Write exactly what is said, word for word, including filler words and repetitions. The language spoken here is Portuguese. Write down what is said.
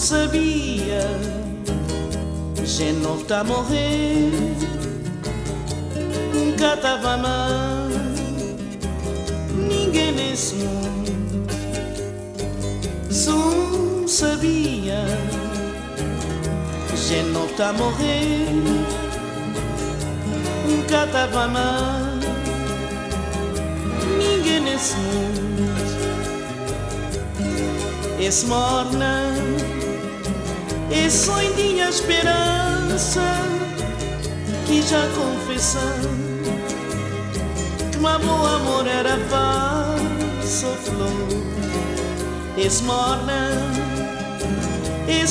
sabia, gente não tá a morrer, nunca tava a amar ninguém nesse mundo. Só sabia, gente não tá a morrer, nunca tava a amar ninguém nesse mundo. Esse morna, esse sonho tinha esperança, que já confessando que o meu amor era falso flor. Esse morna,